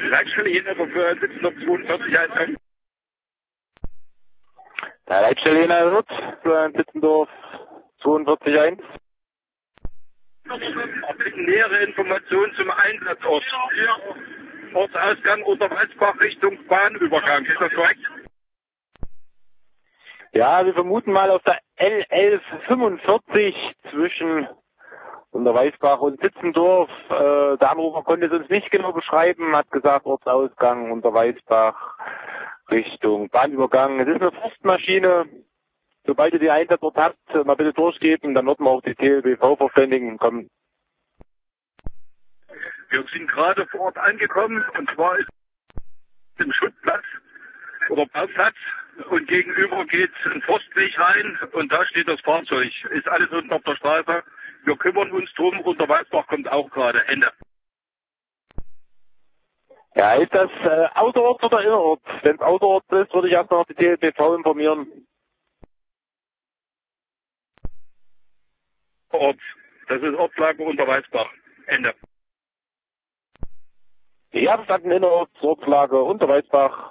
Leitstelle Jena für Sitzender 42 Der Leitstelle Jena wird für Sitzendorf 42.1. Nähere Informationen zum Einsatzort. Ortsausgang Unterwaldsbach Richtung Bahnübergang. Ist das korrekt? Ja, wir vermuten mal auf der L1145 zwischen Unterwaldsbach und Sitzendorf. Der Anrufer konnte es uns nicht genau beschreiben, hat gesagt Ortsausgang Unterwaldsbach Richtung Bahnübergang. Es ist eine Forstmaschine. Sobald ihr die Einsatzort habt, mal bitte durchgeben, dann wird man auch die TLBV verständigen kommen. Wir sind gerade vor Ort angekommen und zwar ist im Schuttplatz oder Bauplatz und gegenüber geht ein Forstweg rein und da steht das Fahrzeug. Ist alles unten auf der Straße. Wir kümmern uns drum. Unterwaldsbach kommt auch gerade. Ende. Ja, ist das außerorts oder innerorts? Wenn es außerorts ist, würde ich erst noch die TLBV informieren. Ort. Das ist Ortslage Unterwaldsbach. Ende. Ja, verstanden, innerorts, Ortslage Unterwaldsbach.